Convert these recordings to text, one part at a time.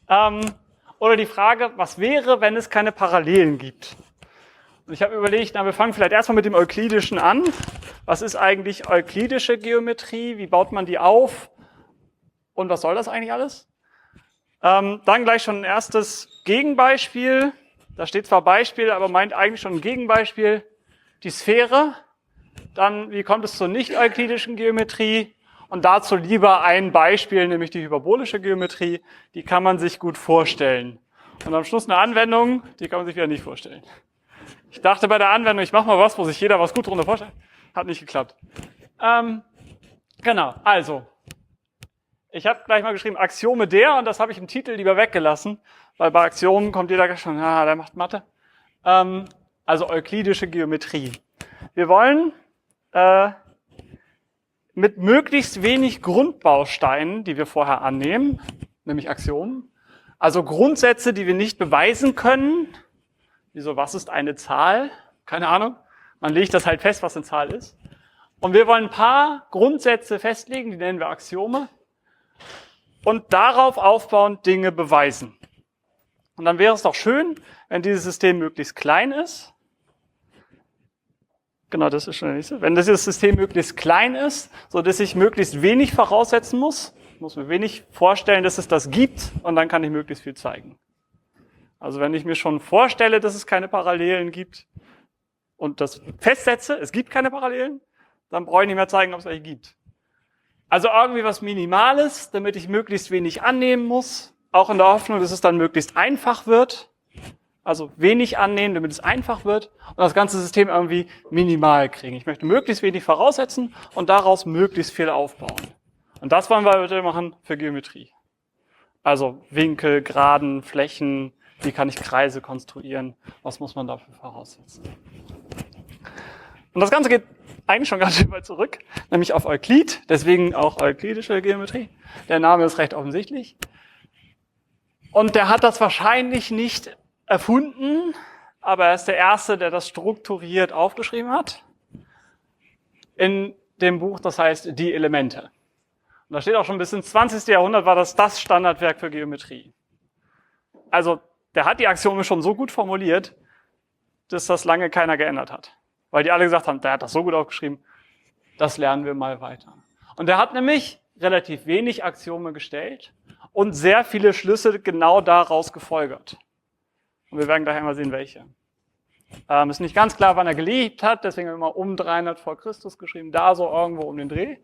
Oder die Frage, was wäre, wenn es keine Parallelen gibt? Und ich habe überlegt, wir fangen vielleicht erstmal mit dem Euklidischen an. Was ist eigentlich euklidische Geometrie? Wie baut man die auf? Und was soll das eigentlich alles? Dann gleich schon ein erstes Gegenbeispiel. Da steht zwar Beispiel, aber meint eigentlich schon ein Gegenbeispiel. Die Sphäre. Dann, wie kommt es zur nicht-euklidischen Geometrie? Und dazu lieber ein Beispiel, nämlich die hyperbolische Geometrie. Die kann man sich gut vorstellen. Und am Schluss eine Anwendung, die kann man sich wieder nicht vorstellen. Ich dachte bei der Anwendung, ich mache mal was, wo sich jeder was gut drunter vorstellt. Hat nicht geklappt. Genau, also. Ich habe gleich mal geschrieben, Axiome der, und das habe ich im Titel lieber weggelassen, weil bei Axiomen kommt jeder schon, der macht Mathe. Also euklidische Geometrie. Wir wollen mit möglichst wenig Grundbausteinen, die wir vorher annehmen, nämlich Axiomen, also Grundsätze, die wir nicht beweisen können, wieso, was ist eine Zahl? Keine Ahnung. Man legt das halt fest, was eine Zahl ist. Und wir wollen ein paar Grundsätze festlegen, die nennen wir Axiome. Und darauf aufbauend Dinge beweisen. Und dann wäre es doch schön, wenn dieses System möglichst klein ist. Genau, das ist schon der nächste. Wenn dieses System möglichst klein ist, so dass ich möglichst wenig voraussetzen muss. Ich muss mir wenig vorstellen, dass es das gibt, und dann kann ich möglichst viel zeigen. Also wenn ich mir schon vorstelle, dass es keine Parallelen gibt und das festsetze, es gibt keine Parallelen, dann brauche ich nicht mehr zeigen, ob es welche gibt. Also irgendwie was Minimales, damit ich möglichst wenig annehmen muss, auch in der Hoffnung, dass es dann möglichst einfach wird. Also wenig annehmen, damit es einfach wird und das ganze System irgendwie minimal kriegen. Ich möchte möglichst wenig voraussetzen und daraus möglichst viel aufbauen. Und das wollen wir heute machen für Geometrie. Also Winkel, Geraden, Flächen, wie kann ich Kreise konstruieren, was muss man dafür voraussetzen. Und das Ganze geht eigentlich schon ganz schön weit zurück, nämlich auf Euklid, deswegen auch euklidische Geometrie. Der Name ist recht offensichtlich. Und der hat das wahrscheinlich nicht erfunden, aber er ist der Erste, der das strukturiert aufgeschrieben hat. In dem Buch, das heißt Die Elemente. Und da steht auch schon bis ins 20. Jahrhundert war das Standardwerk für Geometrie. Also der hat die Axiome schon so gut formuliert, dass das lange keiner geändert hat. Weil die alle gesagt haben, der hat das so gut aufgeschrieben, das lernen wir mal weiter. Und der hat nämlich relativ wenig Axiome gestellt und sehr viele Schlüsse genau daraus gefolgert. Und wir werden gleich einmal sehen, welche. Ist nicht ganz klar, wann er gelebt hat, deswegen haben wir mal um 300 vor Christus geschrieben, da so irgendwo um den Dreh.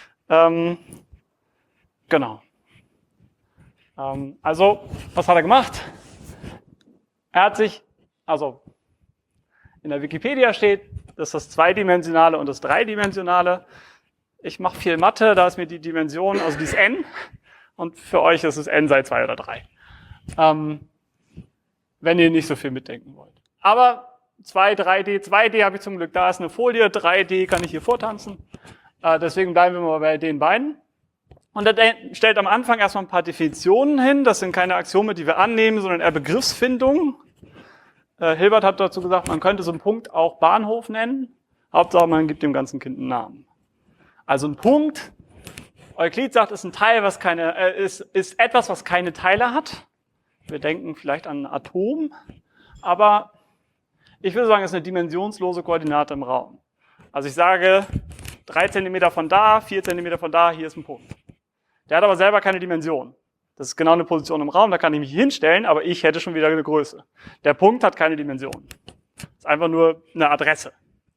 Genau. Also, was hat er gemacht? Er hat sich, also in der Wikipedia steht, das ist das Zweidimensionale und das Dreidimensionale. Ich mache viel Mathe, da ist mir die Dimension, also die ist n, und für euch ist es n sei 2 oder 3. Wenn ihr nicht so viel mitdenken wollt. Aber 2D habe ich zum Glück, da ist eine Folie, 3D kann ich hier vortanzen. Deswegen bleiben wir mal bei den beiden. Und er stellt am Anfang erstmal ein paar Definitionen hin. Das sind keine Axiome, die wir annehmen, sondern eher Begriffsfindungen. Hilbert hat dazu gesagt, man könnte so einen Punkt auch Bahnhof nennen. Hauptsache, man gibt dem ganzen Kind einen Namen. Also ein Punkt, Euklid sagt, ist ein Teil, was ist etwas, was keine Teile hat. Wir denken vielleicht an ein Atom, aber ich würde sagen, es ist eine dimensionslose Koordinate im Raum. Also ich sage 3 cm von da, 4 cm von da, hier ist ein Punkt. Der hat aber selber keine Dimension. Das ist genau eine Position im Raum, da kann ich mich hinstellen, aber ich hätte schon wieder eine Größe. Der Punkt hat keine Dimension. Das ist einfach nur eine Adresse.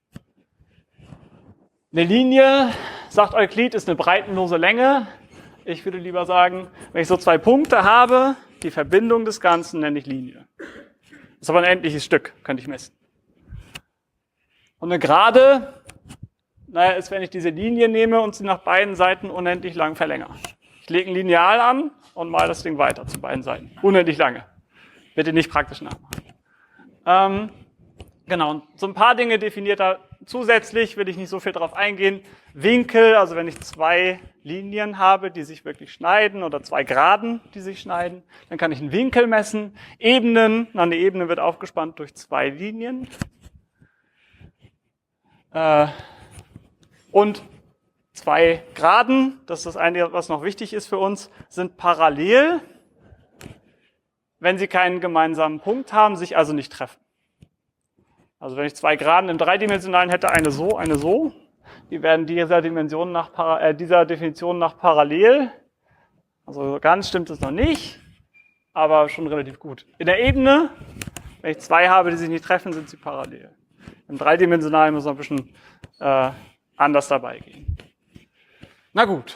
Eine Linie, sagt Euklid, ist eine breitenlose Länge. Ich würde lieber sagen, wenn ich so 2 Punkte habe, die Verbindung des Ganzen nenne ich Linie. Das ist aber ein endliches Stück, könnte ich messen. Und eine Gerade, ist, wenn ich diese Linie nehme und sie nach beiden Seiten unendlich lang verlängere. Ich lege ein Lineal an und male das Ding weiter zu beiden Seiten. Unendlich lange. Bitte nicht praktisch nachmachen. Genau, und so ein paar Dinge definiert er zusätzlich, will ich nicht so viel drauf eingehen. Winkel, also wenn ich 2 Linien habe, die sich wirklich schneiden, oder 2 Geraden, die sich schneiden, dann kann ich einen Winkel messen. Ebenen, eine Ebene wird aufgespannt durch 2 Linien. Und 2 Geraden, das ist das eine, was noch wichtig ist für uns, sind parallel. wenn sie keinen gemeinsamen Punkt haben, sich also nicht treffen. Also wenn ich zwei Geraden im dreidimensionalen hätte, eine so, die werden dieser Definition nach parallel, also ganz stimmt es noch nicht, aber schon relativ gut. In der Ebene, wenn ich zwei habe, die sich nicht treffen, sind sie parallel. Im dreidimensionalen muss man ein bisschen anders dabei gehen. Na gut.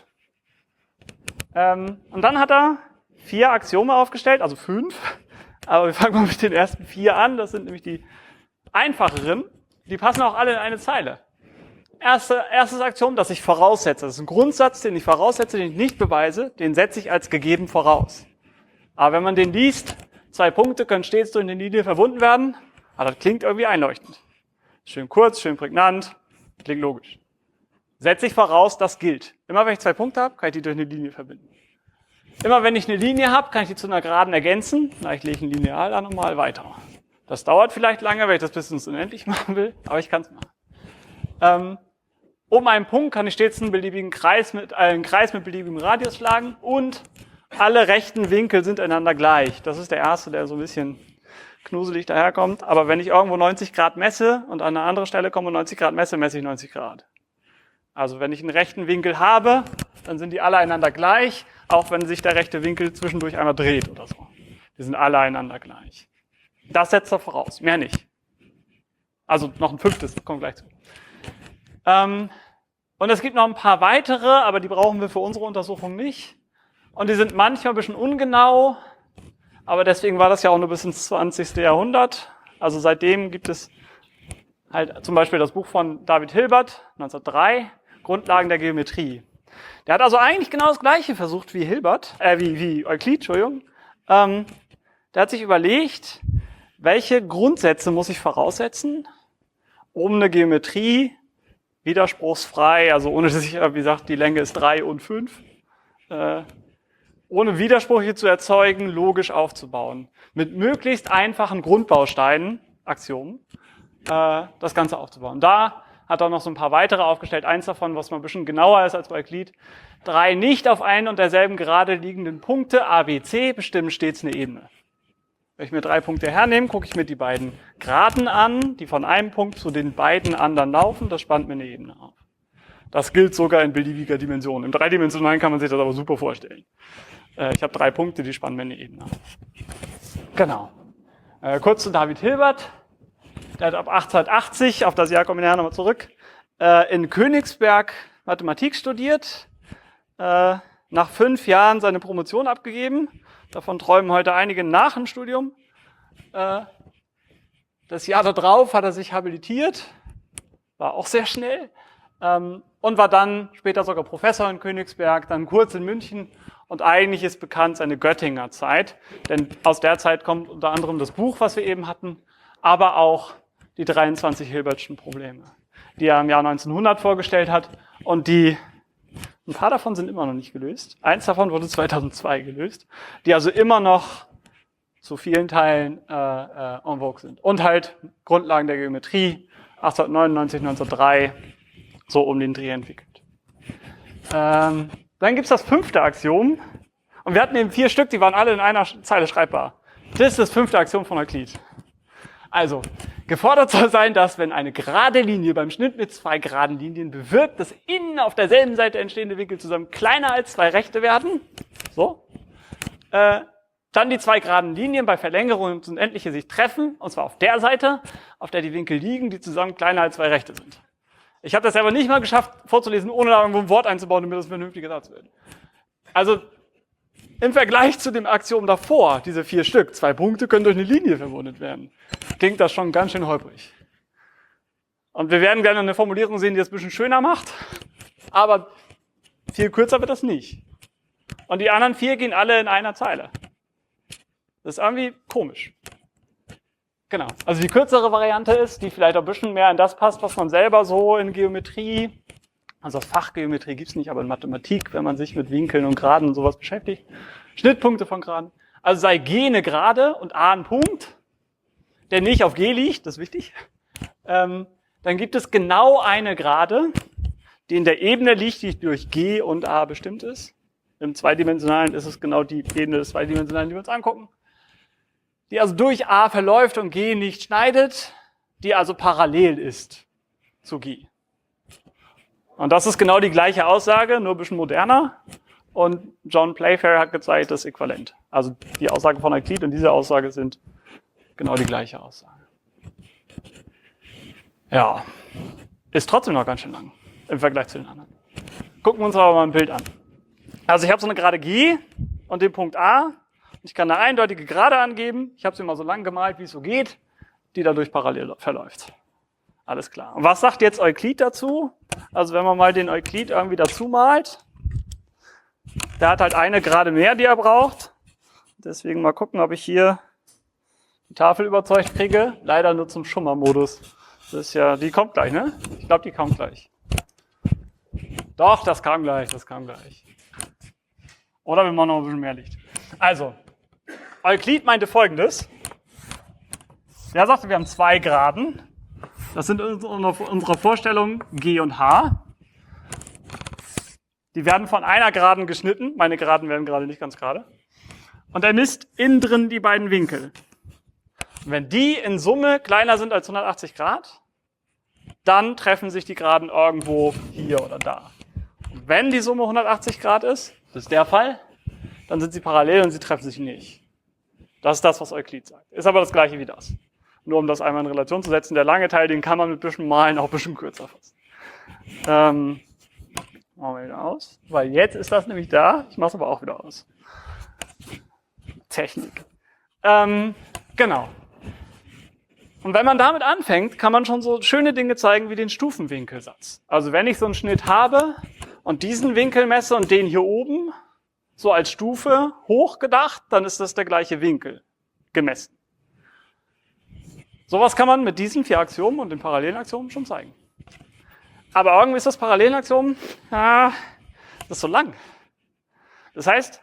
Und dann hat er 4 Axiome aufgestellt, also 5. Aber wir fangen mal mit den ersten 4 an. Das sind nämlich die einfacheren. Die passen auch alle in eine Zeile. Erstes Axiom, das ich voraussetze. Das ist ein Grundsatz, den ich voraussetze, den ich nicht beweise. Den setze ich als gegeben voraus. Aber wenn man den liest, 2 Punkte können stets durch eine Linie verbunden werden. Aber das klingt irgendwie einleuchtend. Schön kurz, schön prägnant. Klingt logisch. Setze ich voraus, das gilt. Immer wenn ich 2 Punkte habe, kann ich die durch eine Linie verbinden. Immer wenn ich eine Linie habe, kann ich die zu einer Geraden ergänzen. Na, ich lege ein Lineal da nochmal weiter. Das dauert vielleicht lange, weil ich das bis ins Unendlich machen will, aber ich kann es machen. Um einen Punkt kann ich stets einen beliebigen Kreis mit beliebigem Radius schlagen und alle rechten Winkel sind einander gleich. Das ist der erste, der so ein bisschen knuselig daherkommt. Aber wenn ich irgendwo 90 Grad messe und an eine andere Stelle komme und 90 Grad messe, messe ich 90 Grad. Also wenn ich einen rechten Winkel habe, dann sind die alle einander gleich, auch wenn sich der rechte Winkel zwischendurch einmal dreht oder so. Die sind alle einander gleich. Das setzt er voraus, mehr nicht. Also noch ein 5., kommt gleich zu. Und es gibt noch ein paar weitere, aber die brauchen wir für unsere Untersuchung nicht. Und die sind manchmal ein bisschen ungenau, aber deswegen war das ja auch nur bis ins 20. Jahrhundert. Also seitdem gibt es halt zum Beispiel das Buch von David Hilbert, 1903, Grundlagen der Geometrie. Der hat also eigentlich genau das Gleiche versucht wie wie Euklid, Entschuldigung. Der hat sich überlegt, welche Grundsätze muss ich voraussetzen, um eine Geometrie widerspruchsfrei, also ohne dass ich, wie gesagt, die Länge ist 3 und 5, ohne Widersprüche zu erzeugen, logisch aufzubauen. Mit möglichst einfachen Grundbausteinen, Axiomen, das Ganze aufzubauen. Da hat er noch so ein paar weitere aufgestellt. Eins davon, was mal ein bisschen genauer ist als bei Euklid. 3 nicht auf einen und derselben gerade liegenden Punkte, A, B, C, bestimmen stets eine Ebene. Wenn ich mir 3 Punkte hernehme, gucke ich mir die beiden Geraden an, die von einem Punkt zu den beiden anderen laufen. Das spannt mir eine Ebene auf. Das gilt sogar in beliebiger Dimension. Im dreidimensionalen kann man sich das aber super vorstellen. Ich habe 3 Punkte, die spannen mir eine Ebene auf. Genau. Kurz zu David Hilbert. Der hat ab 1880, auf das Jahr kommen wir nachher nochmal zurück, in Königsberg Mathematik studiert, nach 5 Jahren seine Promotion abgegeben. Davon träumen heute einige nach dem Studium. Das Jahr darauf hat er sich habilitiert, war auch sehr schnell, und war dann später sogar Professor in Königsberg, dann kurz in München, und eigentlich ist bekannt seine Göttinger Zeit, denn aus der Zeit kommt unter anderem das Buch, was wir eben hatten, aber auch die 23 Hilbertschen Probleme, die er im Jahr 1900 vorgestellt hat und ein paar davon sind immer noch nicht gelöst. Eins davon wurde 2002 gelöst, die also immer noch zu vielen Teilen en vogue sind. Und halt Grundlagen der Geometrie, 1899, 1903, so um den Dreh entwickelt. Dann gibt's das 5. Axiom. Und wir hatten eben 4 Stück, die waren alle in einer Zeile schreibbar. Das ist das 5. Axiom von Euklid. Also, gefordert soll sein, dass wenn eine gerade Linie beim Schnitt mit 2 geraden Linien bewirkt, dass innen auf derselben Seite entstehende Winkel zusammen kleiner als 2 rechte werden, so, dann die 2 geraden Linien bei Verlängerung ins Unendliche sich treffen, und zwar auf der Seite, auf der die Winkel liegen, die zusammen kleiner als 2 rechte sind. Ich habe das selber nicht mal geschafft vorzulesen, ohne da irgendwo ein Wort einzubauen, damit das ein vernünftiger Satz wird. Also, im Vergleich zu dem Axiom davor, diese 4 Stück, 2 Punkte können durch eine Linie verbunden werden, klingt das schon ganz schön holprig. Und wir werden gerne eine Formulierung sehen, die das ein bisschen schöner macht, aber viel kürzer wird das nicht. Und die anderen 4 gehen alle in einer Zeile. Das ist irgendwie komisch. Genau. Also die kürzere Variante ist, die vielleicht auch ein bisschen mehr in das passt, was man selber so in Geometrie, also das Fach Geometrie gibt's nicht, aber in Mathematik, wenn man sich mit Winkeln und Geraden und sowas beschäftigt. Schnittpunkte von Geraden. Also sei G eine Gerade und A ein Punkt, der nicht auf G liegt, das ist wichtig. Dann gibt es genau eine Gerade, die in der Ebene liegt, die durch G und A bestimmt ist. Im Zweidimensionalen ist es genau die Ebene des Zweidimensionalen, die wir uns angucken. die also durch A verläuft und G nicht schneidet, die also parallel ist zu G. Und das ist genau die gleiche Aussage, nur ein bisschen moderner. Und John Playfair hat gezeigt, das ist äquivalent. Also die Aussage von Euklid und diese Aussage sind genau die gleiche Aussage. Ja, ist trotzdem noch ganz schön lang im Vergleich zu den anderen. Gucken wir uns aber mal ein Bild an. Also ich habe so eine Gerade G und den Punkt A. Ich kann eine eindeutige Gerade angeben. Ich habe sie mal so lang gemalt, wie es so geht, die dadurch parallel verläuft. Alles klar. Und was sagt jetzt Euklid dazu? Also wenn man mal den Euklid irgendwie dazu malt, der hat halt eine Gerade mehr, die er braucht. Deswegen mal gucken, ob ich hier die Tafel überzeugt kriege. Leider nur zum Schummermodus. Das ist ja, die kommt gleich, ne? Ich glaube, die kommt gleich. Doch, das kam gleich, das kam gleich. Oder wir machen noch ein bisschen mehr Licht. Also, Euklid meinte Folgendes. Er sagte, wir haben zwei Geraden. Das sind unsere Vorstellungen G und H. Die werden von einer Geraden geschnitten. Meine Geraden werden gerade nicht ganz gerade. Und er misst innen drin die beiden Winkel. Und wenn die in Summe kleiner sind als 180 Grad, dann treffen sich die Geraden irgendwo hier oder da. Und wenn die Summe 180 Grad ist, das ist der Fall, dann sind sie parallel und sie treffen sich nicht. Das ist das, was Euklid sagt. Ist aber das gleiche wie das. Nur um das einmal in Relation zu setzen, der lange Teil, den kann man mit ein bisschen Malen auch ein bisschen kürzer fassen. Machen wir wieder aus, weil jetzt ist das nämlich da. Ich mache es aber auch wieder aus. Technik. Genau. Und wenn man damit anfängt, kann man schon so schöne Dinge zeigen wie den Stufenwinkelsatz. Also wenn ich so einen Schnitt habe und diesen Winkel messe und den hier oben so als Stufe hoch gedacht, dann ist das der gleiche Winkel gemessen. Sowas kann man mit diesen 4 Axiomen und den Parallelaxiomen schon zeigen. Aber irgendwie ist das Parallelaxiom, das ist so lang. Das heißt,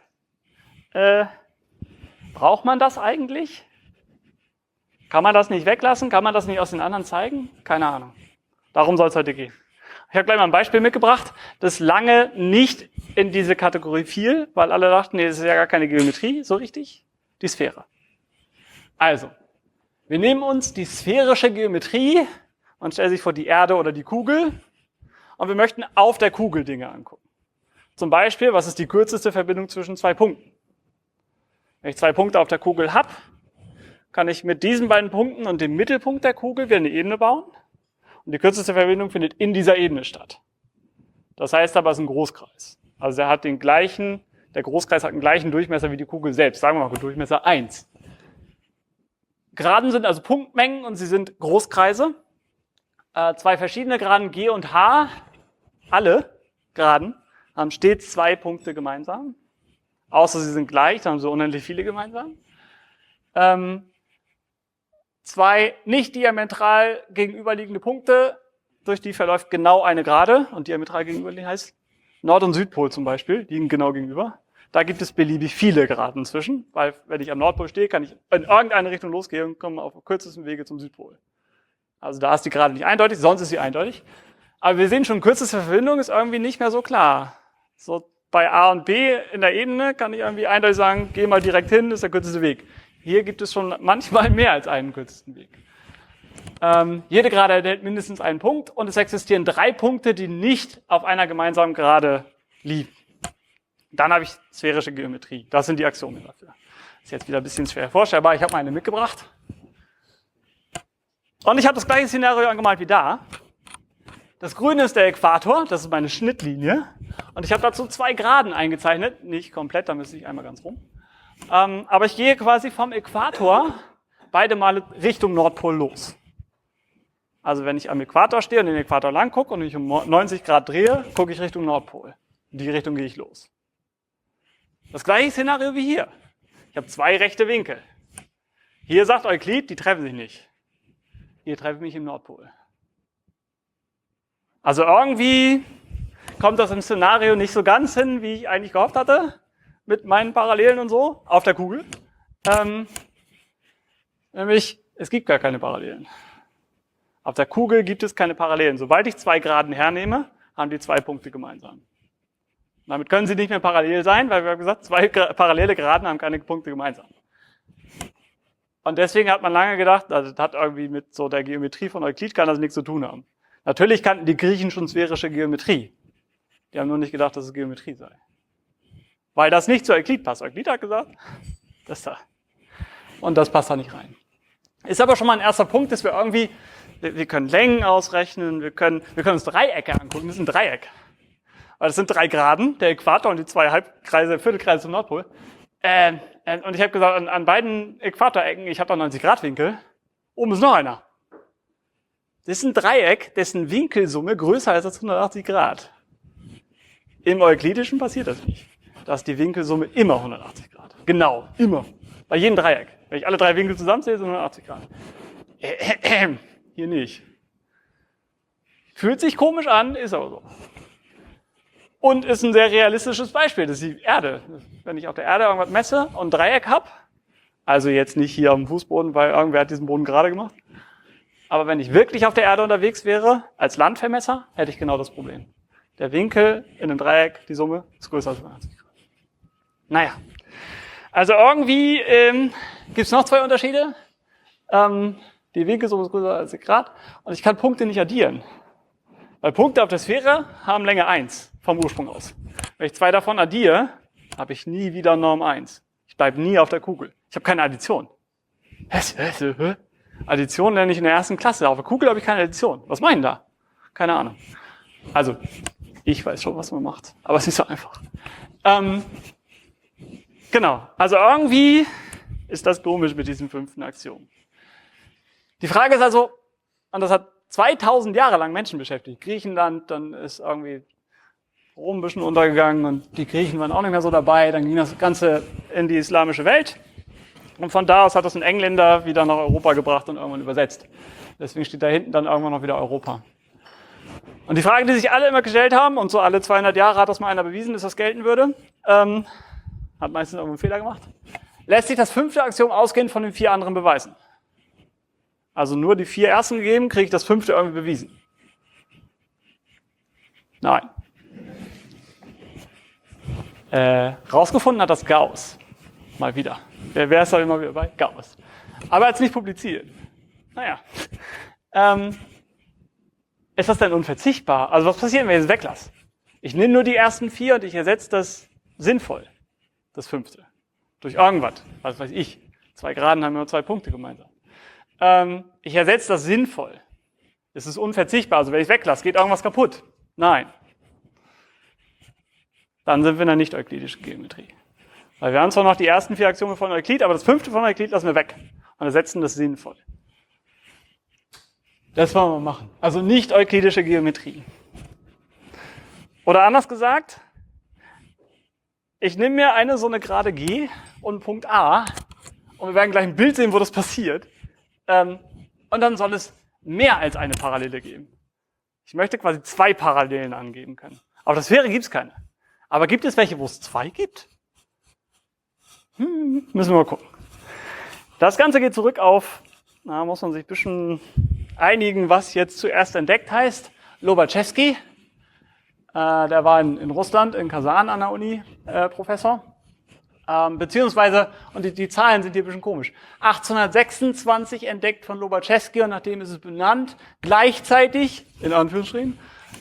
braucht man das eigentlich? Kann man das nicht weglassen? Kann man das nicht aus den anderen zeigen? Keine Ahnung. Darum soll es heute gehen. Ich habe gleich mal ein Beispiel mitgebracht, das lange nicht in diese Kategorie fiel, weil alle dachten, nee, das ist ja gar keine Geometrie, so richtig, die Sphäre. Also, wir nehmen uns die sphärische Geometrie und stellen sich vor die Erde oder die Kugel und wir möchten auf der Kugel Dinge angucken. Zum Beispiel, was ist die kürzeste Verbindung zwischen 2 Punkten? Wenn ich 2 Punkte auf der Kugel habe, kann ich mit diesen beiden Punkten und dem Mittelpunkt der Kugel wieder eine Ebene bauen. Und die kürzeste Verbindung findet in dieser Ebene statt. Das heißt aber, es ist ein Großkreis. Also der Großkreis hat den gleichen Durchmesser wie die Kugel selbst. Sagen wir mal, Durchmesser 1. Geraden sind also Punktmengen und sie sind Großkreise. 2 verschiedene Geraden G und H, alle Geraden, haben stets 2 Punkte gemeinsam. Außer sie sind gleich, dann haben sie unendlich viele gemeinsam. 2 nicht diametral gegenüberliegende Punkte, durch die verläuft genau eine Gerade. Und diametral gegenüberliegend heißt Nord- und Südpol zum Beispiel, liegen genau gegenüber. Da gibt es beliebig viele Geraden zwischen, weil wenn ich am Nordpol stehe, kann ich in irgendeine Richtung losgehen und komme auf kürzesten Wege zum Südpol. Also da ist die Gerade nicht eindeutig, sonst ist sie eindeutig. Aber wir sehen schon, kürzeste Verbindung ist irgendwie nicht mehr so klar. So bei A und B in der Ebene kann ich irgendwie eindeutig sagen, geh mal direkt hin, das ist der kürzeste Weg. Hier gibt es schon manchmal mehr als einen kürzesten Weg. Jede Gerade enthält mindestens einen Punkt und es existieren 3 Punkte, die nicht auf einer gemeinsamen Gerade liegen. Dann habe ich sphärische Geometrie. Das sind die Axiome dafür. Ist jetzt wieder ein bisschen schwer vorstellbar. Ich habe mal eine mitgebracht. Und ich habe das gleiche Szenario angemalt wie da. Das Grüne ist der Äquator, das ist meine Schnittlinie. Und ich habe dazu 2 Geraden eingezeichnet. Nicht komplett, da müsste ich einmal ganz rum. Aber ich gehe quasi vom Äquator beide Male Richtung Nordpol los. Also wenn ich am Äquator stehe und den Äquator lang gucke und ich um 90 Grad drehe, gucke ich Richtung Nordpol. In die Richtung gehe ich los. Das gleiche Szenario wie hier. Ich habe 2 rechte Winkel. Hier sagt Euklid, die treffen sich nicht. Hier treffe ich mich im Nordpol. Also irgendwie kommt das im Szenario nicht so ganz hin, wie ich eigentlich gehofft hatte, mit meinen Parallelen und so, auf der Kugel. Nämlich, es gibt gar keine Parallelen. Auf der Kugel gibt es keine Parallelen. Sobald ich 2 Geraden hernehme, haben die 2 Punkte gemeinsam. Damit können sie nicht mehr parallel sein, weil wir haben gesagt, 2 parallele Geraden haben keine Punkte gemeinsam. Und deswegen hat man lange gedacht, also das hat irgendwie mit so der Geometrie von Euklid kann das nichts zu tun haben. Natürlich kannten die Griechen schon sphärische Geometrie. Die haben nur nicht gedacht, dass es Geometrie sei. Weil das nicht zu Euklid passt. Euklid hat gesagt, das da. Und das passt da nicht rein. Ist aber schon mal ein erster Punkt, dass wir irgendwie, wir können Längen ausrechnen, wir können uns Dreiecke angucken. Das ist ein Dreieck. Weil das sind 3 Geraden, der Äquator und die 2 Halbkreise, Viertelkreise zum Nordpol. Und ich habe gesagt, an beiden Äquatorecken, ich habe da 90 Grad Winkel. Oben ist noch einer. Das ist ein Dreieck, dessen Winkelsumme größer ist als 180 Grad. Im Euklidischen passiert das nicht. Da ist die Winkelsumme immer 180 Grad. Genau, immer. Bei jedem Dreieck. Wenn ich alle 3 Winkel zusammenzähle, sind 180 Grad. Hier nicht. Fühlt sich komisch an, ist aber so. Und ist ein sehr realistisches Beispiel. Das ist die Erde. Wenn ich auf der Erde irgendwas messe und ein Dreieck habe, also jetzt nicht hier auf dem Fußboden, weil irgendwer hat diesen Boden gerade gemacht, aber wenn ich wirklich auf der Erde unterwegs wäre, als Landvermesser, hätte ich genau das Problem. Der Winkel in einem Dreieck, die Summe, ist größer als 180 Grad. Naja. Also irgendwie gibt es noch 2 Unterschiede. Die Winkelsumme ist größer als 1 Grad und ich kann Punkte nicht addieren. Weil Punkte auf der Sphäre haben Länge 1 vom Ursprung aus. Wenn ich 2 davon addiere, habe ich nie wieder Norm 1. Ich bleibe nie auf der Kugel. Ich habe keine Addition. Addition lerne ich in der 1. Klasse. Auf der Kugel habe ich keine Addition. Was meinen da? Keine Ahnung. Also, ich weiß schon, was man macht. Aber es ist nicht so einfach. Genau. Also irgendwie ist das komisch mit diesem 5. Axiom. Die Frage ist also, und das hat 2000 Jahre lang Menschen beschäftigt. Griechenland, dann ist irgendwie Rom ein bisschen untergegangen und die Griechen waren auch nicht mehr so dabei. Dann ging das Ganze in die islamische Welt. Und von da aus hat das ein Engländer wieder nach Europa gebracht und irgendwann übersetzt. Deswegen steht da hinten dann irgendwann noch wieder Europa. Und die Frage, die sich alle immer gestellt haben, und so alle 200 Jahre hat das mal einer bewiesen, dass das gelten würde, hat meistens irgendeinen Fehler gemacht, lässt sich das 5. Axiom ausgehend von den 4 anderen beweisen. Also nur die 4 ersten gegeben, kriege ich das 5. irgendwie bewiesen. Nein. Rausgefunden hat das Gauss. Mal wieder. Wer ist da immer wieder bei? Gauss. Aber er hat es nicht publiziert. Naja. Ist das denn unverzichtbar? Also was passiert, wenn ich es weglasse? Ich nehme nur die ersten 4 und ich ersetze das sinnvoll. Das 5. Durch irgendwas. Was weiß ich. 2 Geraden haben immer 2 Punkte gemeinsam. Ich ersetze das sinnvoll. Es ist unverzichtbar. Also wenn ich es weglasse, geht irgendwas kaputt. Nein. Dann sind wir in der nicht-euklidischen Geometrie. Weil wir haben zwar noch die ersten 4 Axiome von Euklid, aber das 5. von Euklid lassen wir weg und ersetzen das sinnvoll. Das wollen wir machen. Also nicht-euklidische Geometrie. Oder anders gesagt, ich nehme mir so eine Gerade G und einen Punkt A und wir werden gleich ein Bild sehen, wo das passiert. Und dann soll es mehr als eine Parallele geben. Ich möchte quasi 2 Parallelen angeben können. Auf der Sphäre gibt es keine. Aber gibt es welche, wo es 2 gibt? Müssen wir mal gucken. Das Ganze geht zurück auf, muss man sich ein bisschen einigen, was jetzt zuerst entdeckt heißt. Lobachevsky, der war in Russland, in Kasan an der Uni Professor. Beziehungsweise, und die Zahlen sind hier ein bisschen komisch, 1826 entdeckt von Lobachevsky und nachdem ist es benannt, gleichzeitig, in Anführungsstrichen,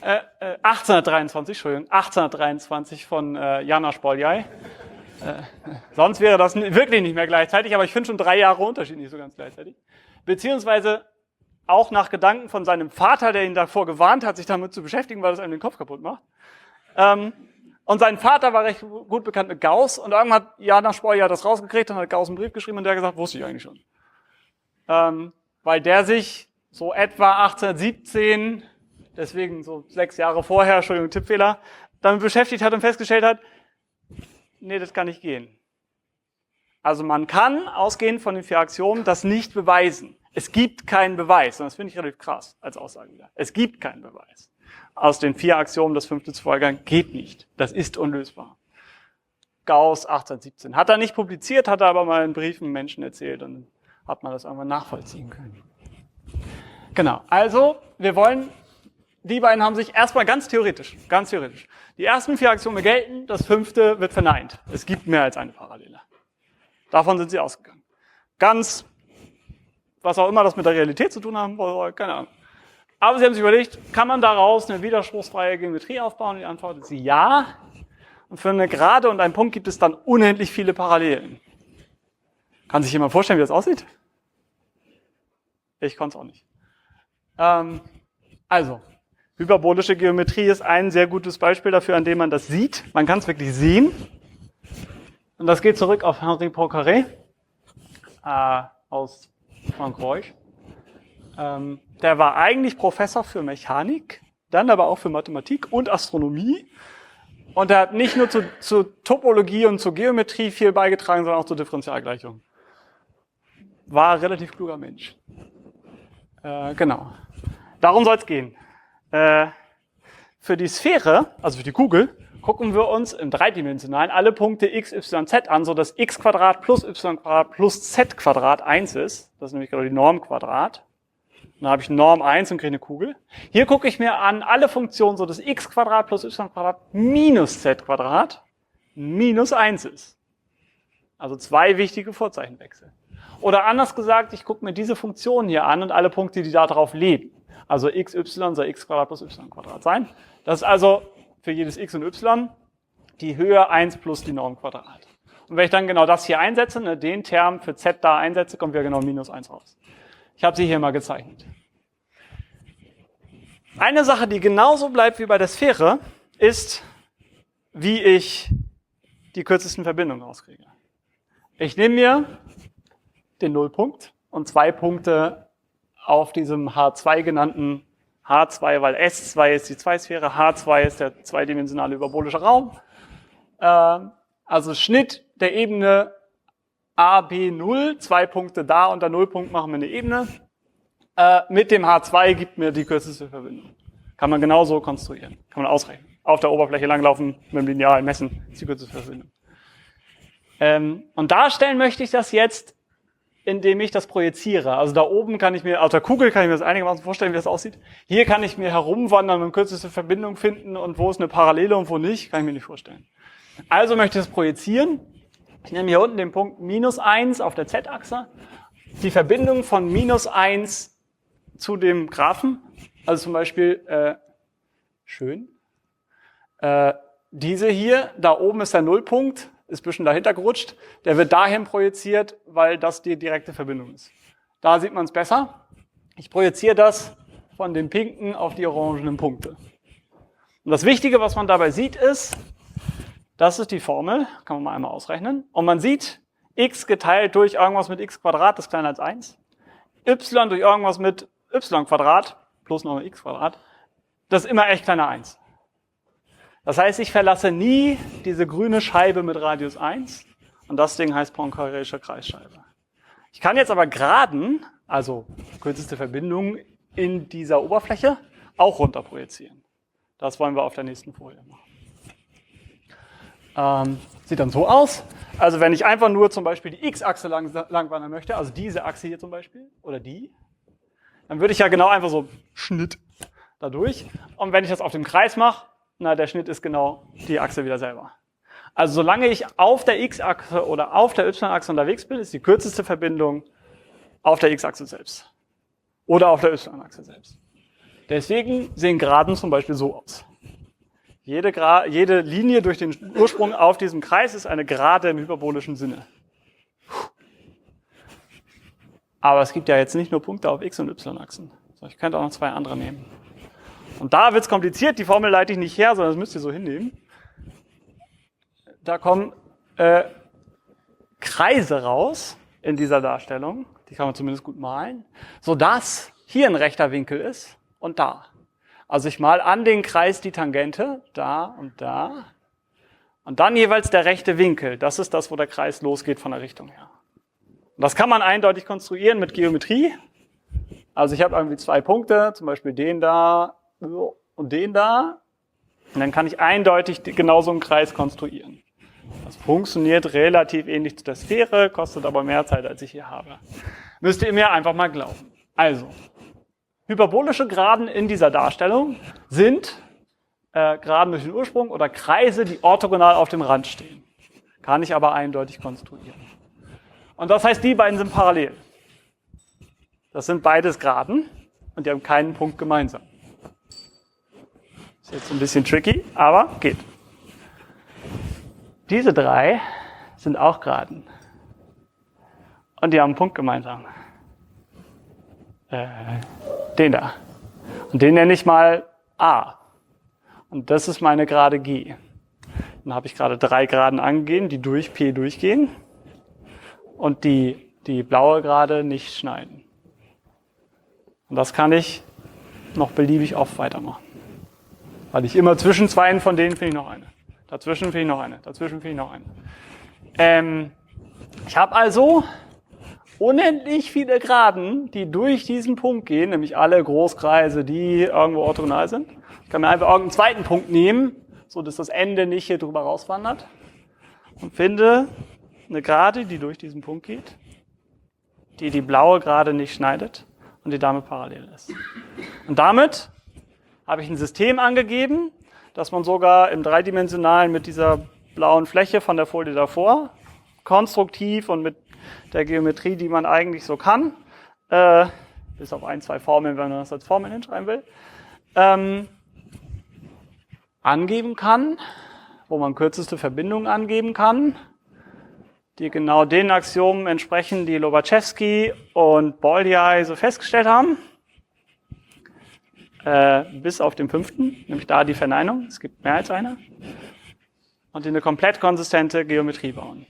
1823 von János Bolyai. Sonst wäre das wirklich nicht mehr gleichzeitig, aber ich finde schon 3 Jahre Unterschied nicht so ganz gleichzeitig. Beziehungsweise auch nach Gedanken von seinem Vater, der ihn davor gewarnt hat, sich damit zu beschäftigen, weil das einem den Kopf kaputt macht. Und sein Vater war recht gut bekannt mit Gauss und irgendwann hat János Bolyai das rausgekriegt und hat Gauss einen Brief geschrieben und der hat gesagt, wusste ich eigentlich schon. Weil der sich so etwa 1817, deswegen so 6 Jahre vorher, Entschuldigung, Tippfehler, damit beschäftigt hat und festgestellt hat, nee, das kann nicht gehen. Also man kann, ausgehend von den 4 Axiomen, das nicht beweisen. Es gibt keinen Beweis. Und das finde ich relativ krass als Aussage wieder. Es gibt keinen Beweis. Aus den 4 Axiomen das 5. zu folgern geht nicht. Das ist unlösbar. Gauss 1817. Hat er nicht publiziert, hat er aber mal in Briefen Menschen erzählt und hat man das irgendwann nachvollziehen können. Genau. Also, die beiden haben sich erstmal ganz theoretisch, die ersten 4 Axiome gelten, das 5. wird verneint. Es gibt mehr als eine Parallele. Davon sind sie ausgegangen. Ganz was auch immer das mit der Realität zu tun haben soll, keine Ahnung. Aber sie haben sich überlegt, kann man daraus eine widerspruchsfreie Geometrie aufbauen? Und die Antwort ist ja. Und für eine Gerade und einen Punkt gibt es dann unendlich viele Parallelen. Kann sich jemand vorstellen, wie das aussieht? Ich konnte es auch nicht. Also, hyperbolische Geometrie ist ein sehr gutes Beispiel dafür, an dem man das sieht. Man kann es wirklich sehen. Und das geht zurück auf Henri Poincaré aus Frankreich. Der war eigentlich Professor für Mechanik, dann aber auch für Mathematik und Astronomie. Und er hat nicht nur zu Topologie und zur Geometrie viel beigetragen, sondern auch zur Differentialgleichung. War ein relativ kluger Mensch. Genau. Darum soll es gehen. Für die Sphäre, also für die Kugel, gucken wir uns im dreidimensionalen alle Punkte x, y, z an, sodass x² plus y² plus z² 1 ist. Das ist nämlich gerade die Normquadrat. Dann habe ich Norm 1 und kriege eine Kugel. Hier gucke ich mir an alle Funktionen, sodass x² plus y² minus z² minus 1 ist. Also zwei wichtige Vorzeichenwechsel. Oder anders gesagt, ich gucke mir diese Funktion hier an und alle Punkte, die da drauf leben. Also x, y soll x² plus y² sein. Das ist also für jedes x und y die Höhe 1 plus die Normquadrat. Und wenn ich dann genau das hier einsetze, ne, den Term für z da einsetze, kommt wieder genau minus 1 raus. Ich habe sie hier mal gezeichnet. Eine Sache, die genauso bleibt wie bei der Sphäre, ist, wie ich die kürzesten Verbindungen rauskriege. Ich nehme mir den Nullpunkt und 2 Punkte auf diesem H2 genannten H2, weil S2 ist die Zweisphäre, H2 ist der zweidimensionale hyperbolische Raum. Also Schnitt der Ebene AB0, 2 Punkte da und der Nullpunkt machen wir eine Ebene. Mit dem H2 gibt mir die kürzeste Verbindung. Kann man genauso konstruieren, kann man ausrechnen. Auf der Oberfläche langlaufen, mit dem Lineal messen, ist die kürzeste Verbindung. Und darstellen möchte ich das jetzt, indem ich das projiziere. Also da oben kann ich mir, auf der Kugel kann ich mir das einigermaßen vorstellen, wie das aussieht. Hier kann ich mir herumwandern und kürzeste Verbindung finden und wo ist eine Parallele und wo nicht, kann ich mir nicht vorstellen. Also möchte ich das projizieren. Ich nehme hier unten den Punkt minus 1 auf der Z-Achse. Die Verbindung von minus 1 zu dem Graphen, also zum Beispiel, diese hier, da oben ist der Nullpunkt, ist ein bisschen dahinter gerutscht, der wird dahin projiziert, weil das die direkte Verbindung ist. Da sieht man es besser. Ich projiziere das von den pinken auf die orangenen Punkte. Und das Wichtige, was man dabei sieht, ist, das ist die Formel, kann man mal einmal ausrechnen. Und man sieht, x geteilt durch irgendwas mit x² ist kleiner als 1. Y durch irgendwas mit y² plus noch ein x², das ist immer echt kleiner 1. Das heißt, ich verlasse nie diese grüne Scheibe mit Radius 1 und das Ding heißt Poincaré'sche Kreisscheibe. Ich kann jetzt aber Geraden, also kürzeste Verbindung in dieser Oberfläche, auch runter projizieren. Das wollen wir auf der nächsten Folie machen. Sieht dann so aus. Also wenn ich einfach nur zum Beispiel die x-Achse lang wandern möchte, also diese Achse hier zum Beispiel, oder die, dann würde ich ja genau einfach so Schnitt da durch. Und wenn ich das auf dem Kreis mache, na, der Schnitt ist genau die Achse wieder selber. Also solange ich auf der x-Achse oder auf der y-Achse unterwegs bin, ist die kürzeste Verbindung auf der x-Achse selbst. Oder auf der y-Achse selbst. Deswegen sehen Geraden zum Beispiel so aus. Jede Linie durch den Ursprung auf diesem Kreis ist eine Gerade im hyperbolischen Sinne. Aber es gibt ja jetzt nicht nur Punkte auf x- und y-Achsen. Ich könnte auch noch 2 andere nehmen. Und da wird es kompliziert, die Formel leite ich nicht her, sondern das müsst ihr so hinnehmen. Da kommen Kreise raus in dieser Darstellung, die kann man zumindest gut malen, sodass hier ein rechter Winkel ist und da. Also ich male an den Kreis die Tangente, da und dann jeweils der rechte Winkel. Das ist das, wo der Kreis losgeht von der Richtung her. Und das kann man eindeutig konstruieren mit Geometrie. Also ich habe irgendwie 2 Punkte, zum Beispiel den da und den da. Und dann kann ich eindeutig genauso einen Kreis konstruieren. Das funktioniert relativ ähnlich zu der Sphäre, kostet aber mehr Zeit, als ich hier habe. Müsst ihr mir einfach mal glauben. Also, hyperbolische Geraden in dieser Darstellung sind Geraden durch den Ursprung oder Kreise, die orthogonal auf dem Rand stehen. Kann ich aber eindeutig konstruieren. Und das heißt, die beiden sind parallel. Das sind beides Geraden und die haben keinen Punkt gemeinsam. Ist jetzt ein bisschen tricky, aber geht. Diese drei sind auch Geraden. Und die haben einen Punkt gemeinsam. Den da. Und den nenne ich mal A. Und das ist meine Gerade G. Dann habe ich gerade 3 Geraden angegeben, die durch P durchgehen und die blaue Gerade nicht schneiden. Und das kann ich noch beliebig oft weitermachen. Weil ich immer zwischen zweien von denen finde ich noch eine. Dazwischen finde ich noch eine. Dazwischen finde ich noch eine. Ich habe also unendlich viele Geraden, die durch diesen Punkt gehen, nämlich alle Großkreise, die irgendwo orthogonal sind. Ich kann mir einfach irgendeinen zweiten Punkt nehmen, so dass das Ende nicht hier drüber rauswandert und finde eine Gerade, die durch diesen Punkt geht, die blaue Gerade nicht schneidet und die damit parallel ist. Und damit habe ich ein System angegeben, das man sogar im dreidimensionalen mit dieser blauen Fläche von der Folie davor konstruktiv und mit der Geometrie, die man eigentlich so kann, bis auf 1, 2 Formeln, wenn man das als Formeln hinschreiben will, angeben kann, wo man kürzeste Verbindungen angeben kann, die genau den Axiomen entsprechen, die Lobachevsky und Bolyai so festgestellt haben, bis auf den 5., nämlich da die Verneinung, es gibt mehr als eine, und die eine komplett konsistente Geometrie bauen.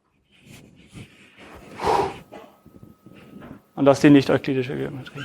Und das ist die nicht-euklidische Geometrie.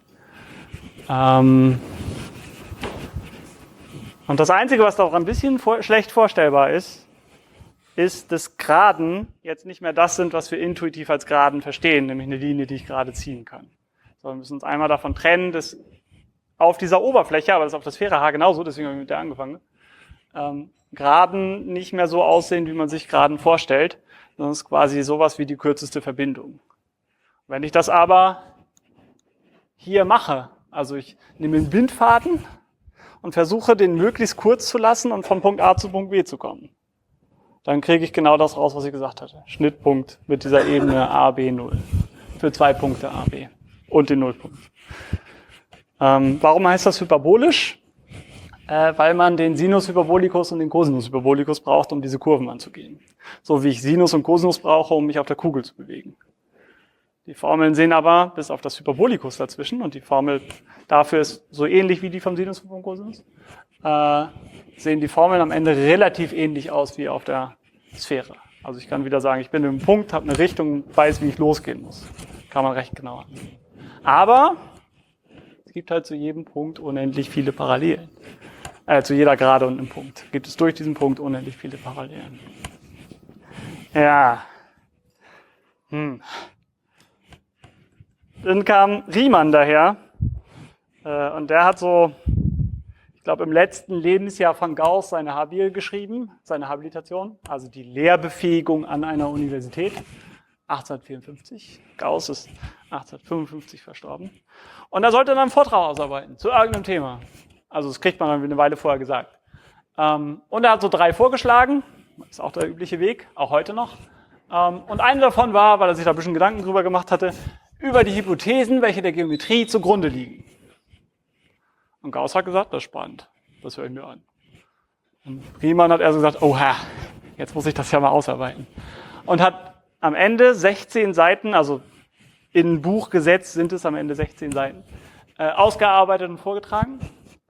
Und das Einzige, was da auch ein bisschen schlecht vorstellbar ist, dass Geraden jetzt nicht mehr das sind, was wir intuitiv als Geraden verstehen, nämlich eine Linie, die ich gerade ziehen kann. So, wir müssen uns einmal davon trennen, dass auf dieser Oberfläche, aber das ist auf der Sphäre H genauso, deswegen habe ich mit der angefangen, Geraden nicht mehr so aussehen, wie man sich Geraden vorstellt, sondern es ist quasi sowas wie die kürzeste Verbindung. Wenn ich das aber hier mache, also ich nehme einen Bindfaden und versuche, den möglichst kurz zu lassen und von Punkt A zu Punkt B zu kommen, dann kriege ich genau das raus, was ich gesagt hatte. Schnittpunkt mit dieser Ebene A, B, 0. Für 2 Punkte A, B und den Nullpunkt. Warum heißt das hyperbolisch? Weil man den Sinus Hyperbolikus und den Cosinus Hyperbolikus braucht, um diese Kurven anzugehen. So wie ich Sinus und Cosinus brauche, um mich auf der Kugel zu bewegen. Die Formeln sehen aber, bis auf das Hyperbolikus dazwischen, und die Formel dafür ist so ähnlich wie die vom Sinus und vom Cosinus, sehen die Formeln am Ende relativ ähnlich aus wie auf der Sphäre. Also ich kann wieder sagen, ich bin im Punkt, habe eine Richtung, weiß, wie ich losgehen muss. Kann man recht genau angeben. Aber es gibt halt zu jedem Punkt unendlich viele Parallelen. Zu jeder Gerade und einem Punkt gibt es durch diesen Punkt unendlich viele Parallelen. Ja. Dann kam Riemann daher und der hat so, ich glaube im letzten Lebensjahr von Gauss seine Habil geschrieben, seine Habilitation, also die Lehrbefähigung an einer Universität, 1854. Gauss ist 1855 verstorben. Und er sollte dann einen Vortrag ausarbeiten zu irgendeinem Thema. Also das kriegt man dann eine Weile vorher gesagt. Und er hat so 3 vorgeschlagen, das ist auch der übliche Weg, auch heute noch. Und eine davon war, weil er sich da ein bisschen Gedanken drüber gemacht hatte, über die Hypothesen, welche der Geometrie zugrunde liegen. Und Gauss hat gesagt, das ist spannend, das höre ich mir an. Und Riemann hat also gesagt, oha, jetzt muss ich das ja mal ausarbeiten. Und hat am Ende 16 Seiten, also in ein Buch gesetzt sind es am Ende 16 Seiten, ausgearbeitet und vorgetragen.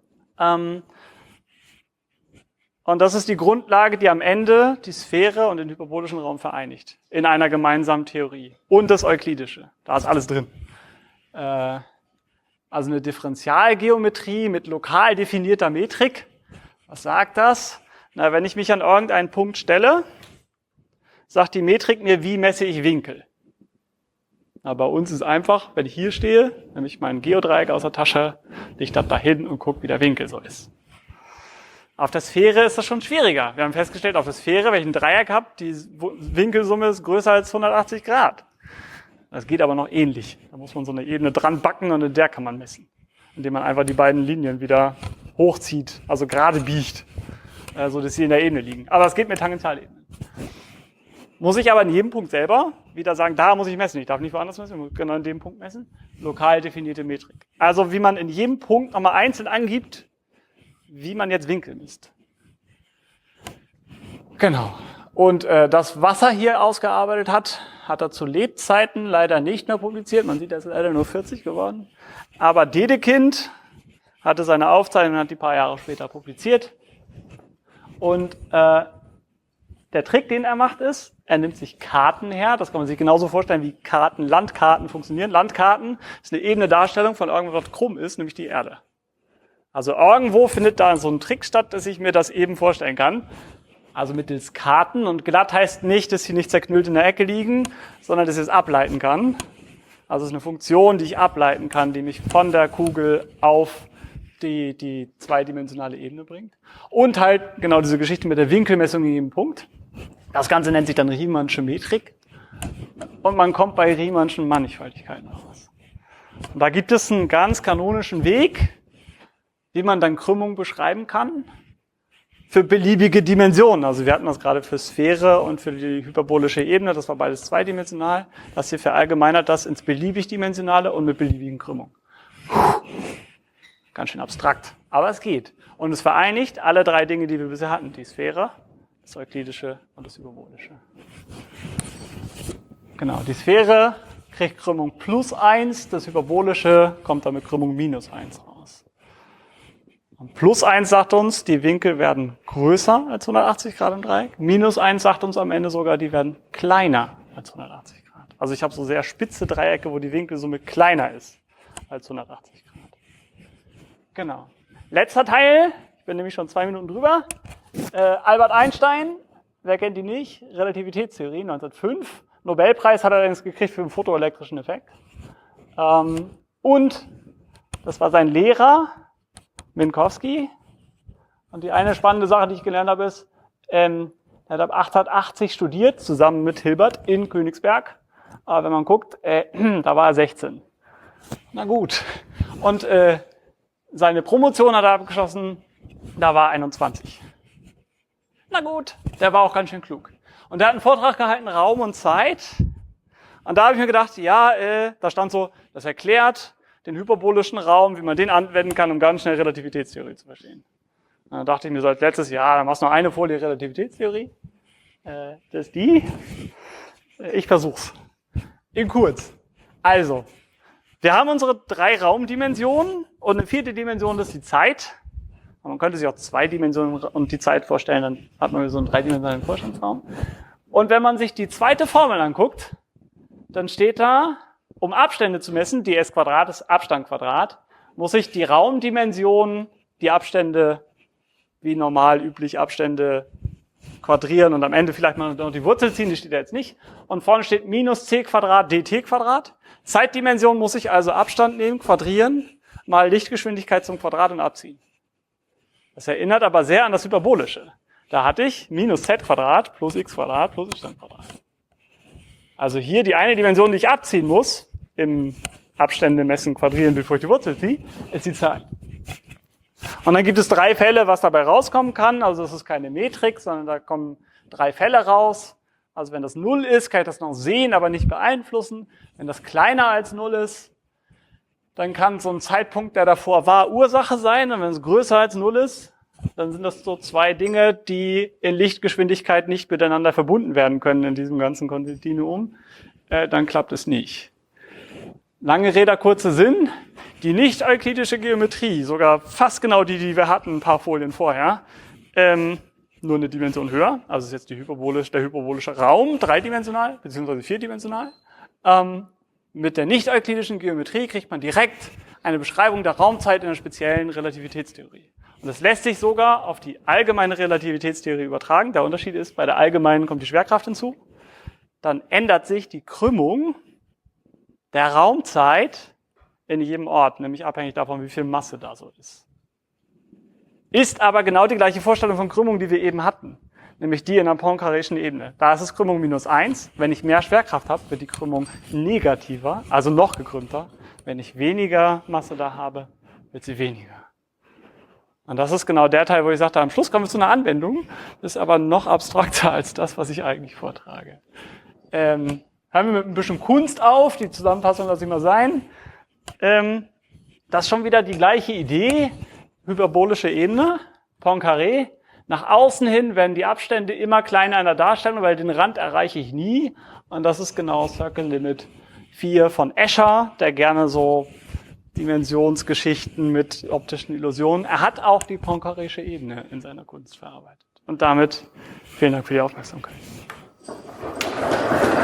Und das ist die Grundlage, die am Ende die Sphäre und den hyperbolischen Raum vereinigt. In einer gemeinsamen Theorie. Und das Euklidische. Da ist alles drin. Also eine Differentialgeometrie mit lokal definierter Metrik. Was sagt das? Na, wenn ich mich an irgendeinen Punkt stelle, sagt die Metrik mir, wie messe ich Winkel. Na, bei uns ist einfach, wenn ich hier stehe, nehme ich mein Geodreieck aus der Tasche, lege ich das da hin und gucke, wie der Winkel so ist. Auf der Sphäre ist das schon schwieriger. Wir haben festgestellt, auf der Sphäre, wenn ich ein Dreieck habe, die Winkelsumme ist größer als 180 Grad. Das geht aber noch ähnlich. Da muss man so eine Ebene dran backen und in der kann man messen. Indem man einfach die beiden Linien wieder hochzieht, also gerade biegt, so dass sie in der Ebene liegen. Aber es geht mit Tangentialebenen. Muss ich aber in jedem Punkt selber wieder sagen, da muss ich messen. Ich darf nicht woanders messen, ich muss genau in dem Punkt messen. Lokal definierte Metrik. Also wie man in jedem Punkt nochmal einzeln angibt, wie man jetzt Winkel misst. Genau. Und das, was er hier ausgearbeitet hat, hat er zu Lebzeiten leider nicht mehr publiziert. Man sieht, er ist leider nur 40 geworden. Aber Dedekind hatte seine Aufzeichnung und hat die paar Jahre später publiziert. Und der Trick, den er macht, ist, er nimmt sich Karten her. Das kann man sich genauso vorstellen, wie Landkarten funktionieren. Landkarten ist eine ebene Darstellung von irgendwas, was krumm ist, nämlich die Erde. Also irgendwo findet da so ein Trick statt, dass ich mir das eben vorstellen kann. Also mittels Karten. Und glatt heißt nicht, dass sie nicht zerknüllt in der Ecke liegen, sondern dass ich es ableiten kann. Also es ist eine Funktion, die ich ableiten kann, die mich von der Kugel auf die zweidimensionale Ebene bringt. Und halt genau diese Geschichte mit der Winkelmessung in jedem Punkt. Das Ganze nennt sich dann Riemannsche Metrik. Und man kommt bei Riemannschen Mannigfaltigkeiten raus. Und da gibt es einen ganz kanonischen Weg, wie man dann Krümmung beschreiben kann für beliebige Dimensionen. Also wir hatten das gerade für Sphäre und für die hyperbolische Ebene, das war beides zweidimensional. Das hier verallgemeinert das ins beliebig-dimensionale und mit beliebigen Krümmungen. Ganz schön abstrakt, aber es geht. Und es vereinigt alle drei Dinge, die wir bisher hatten. Die Sphäre, das Euklidische und das Hyperbolische. Genau, die Sphäre kriegt Krümmung +1, das Hyperbolische kommt dann mit Krümmung -1 raus. Und +1 sagt uns, die Winkel werden größer als 180 Grad im Dreieck. -1 sagt uns am Ende sogar, die werden kleiner als 180 Grad. Also ich habe so sehr spitze Dreiecke, wo die Winkelsumme kleiner ist als 180 Grad. Genau. Letzter Teil, ich bin nämlich schon 2 Minuten drüber. Albert Einstein, wer kennt ihn nicht? Relativitätstheorie, 1905. Nobelpreis hat er allerdings gekriegt für den photoelektrischen Effekt. Und das war sein Lehrer, Minkowski. Und die eine spannende Sache, die ich gelernt habe, ist, er hat ab 1880 studiert, zusammen mit Hilbert in Königsberg. Aber wenn man guckt, da war er 16. Na gut. Und seine Promotion hat er abgeschlossen, da war er 21. Na gut, der war auch ganz schön klug. Und der hat einen Vortrag gehalten, Raum und Zeit. Und da habe ich mir gedacht, ja, da stand so, das erklärt den hyperbolischen Raum, wie man den anwenden kann, um ganz schnell Relativitätstheorie zu verstehen. Und dann dachte ich mir so als letztes, ja, dann machst du noch eine Folie Relativitätstheorie. Das ist die. Ich versuch's. In kurz. Also, wir haben unsere 3 Raumdimensionen und eine 4. Dimension, das ist die Zeit. Und man könnte sich auch 2 Dimensionen und die Zeit vorstellen, dann hat man so einen 3-dimensionalen Vorstandsraum. Und wenn man sich die zweite Formel anguckt, dann steht da, um Abstände zu messen, ds² ist Abstand², muss ich die Raumdimension, die Abstände, wie normal üblich Abstände quadrieren und am Ende vielleicht mal noch die Wurzel ziehen, die steht da jetzt nicht. Und vorne steht -c² dt². Zeitdimension muss ich also Abstand nehmen, quadrieren, mal Lichtgeschwindigkeit zum Quadrat und abziehen. Das erinnert aber sehr an das Hyperbolische. Da hatte ich -z² plus x² plus y². Also hier die eine Dimension, die ich abziehen muss, im Abstände messen, quadrieren, bevor ich die Wurzel ziehe, ist die Zeit. Und dann gibt es 3 Fälle, was dabei rauskommen kann. Also das ist keine Metrik, sondern da kommen 3 Fälle raus. Also wenn das 0 ist, kann ich das noch sehen, aber nicht beeinflussen. Wenn das kleiner als 0 ist, dann kann so ein Zeitpunkt, der davor war, Ursache sein. Und wenn es größer als 0 ist, dann sind das so 2 Dinge, die in Lichtgeschwindigkeit nicht miteinander verbunden werden können in diesem ganzen Kontinuum. Dann klappt es nicht. Lange Rede, kurzer Sinn. Die nicht-euklidische Geometrie, sogar fast genau die wir hatten, ein paar Folien vorher, nur eine Dimension höher, also ist jetzt der hyperbolische Raum, 3-dimensional, beziehungsweise 4-dimensional. Mit der nicht-euklidischen Geometrie kriegt man direkt eine Beschreibung der Raumzeit in der speziellen Relativitätstheorie. Und das lässt sich sogar auf die allgemeine Relativitätstheorie übertragen. Der Unterschied ist, bei der allgemeinen kommt die Schwerkraft hinzu. Dann ändert sich die Krümmung der Raumzeit in jedem Ort, nämlich abhängig davon, wie viel Masse da so ist. Ist aber genau die gleiche Vorstellung von Krümmung, die wir eben hatten, nämlich die in der poincaréischen Ebene. Da ist es Krümmung -1. Wenn ich mehr Schwerkraft habe, wird die Krümmung negativer, also noch gekrümmter. Wenn ich weniger Masse da habe, wird sie weniger. Und das ist genau der Teil, wo ich sagte, am Schluss kommen wir zu einer Anwendung, das ist aber noch abstrakter als das, was ich eigentlich vortrage. Hören wir mit ein bisschen Kunst auf, die Zusammenfassung lasse ich mal sein. Das ist schon wieder die gleiche Idee, hyperbolische Ebene, Poincaré. Nach außen hin werden die Abstände immer kleiner in der Darstellung, weil den Rand erreiche ich nie. Und das ist genau Circle Limit 4 von Escher, der gerne so Dimensionsgeschichten mit optischen Illusionen. Er hat auch die Poincaré'sche Ebene in seiner Kunst verarbeitet. Und damit vielen Dank für die Aufmerksamkeit.